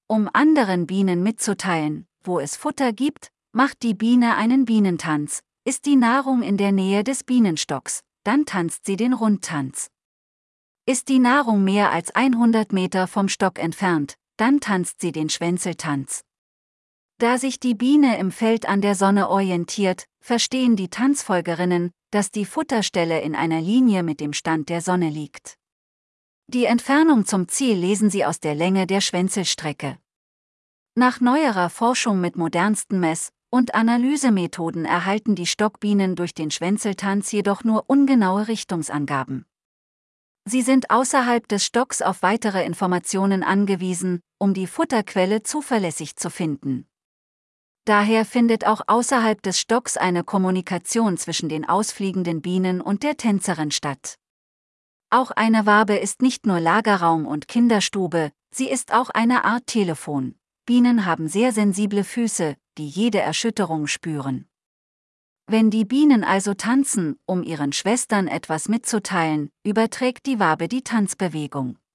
Um anderen Bienen mitzuteilen, wo es Futter gibt, macht die Biene einen Bienentanz. Ist die Nahrung in der Nähe des Bienenstocks, dann tanzt sie den Rundtanz. Ist die Nahrung mehr als 100 Meter vom Stock entfernt, dann tanzt sie den Schwänzeltanz. Da sich die Biene im Feld an der Sonne orientiert, verstehen die Tanzfolgerinnen, dass die Futterstelle in einer Linie mit dem Stand der Sonne liegt. Die Entfernung zum Ziel lesen sie aus der Länge der Schwänzelstrecke. Nach neuerer Forschung mit modernsten Mess- und Analysemethoden erhalten die Stockbienen durch den Schwänzeltanz jedoch nur ungenaue Richtungsangaben. Sie sind außerhalb des Stocks auf weitere Informationen angewiesen, um die Futterquelle zuverlässig zu finden. Daher findet auch außerhalb des Stocks eine Kommunikation zwischen den ausfliegenden Bienen und der Tänzerin statt. Auch eine Wabe ist nicht nur Lagerraum und Kinderstube, sie ist auch eine Art Telefon. Bienen haben sehr sensible Füße, die jede Erschütterung spüren. Wenn die Bienen also tanzen, um ihren Schwestern etwas mitzuteilen, überträgt die Wabe die Tanzbewegung.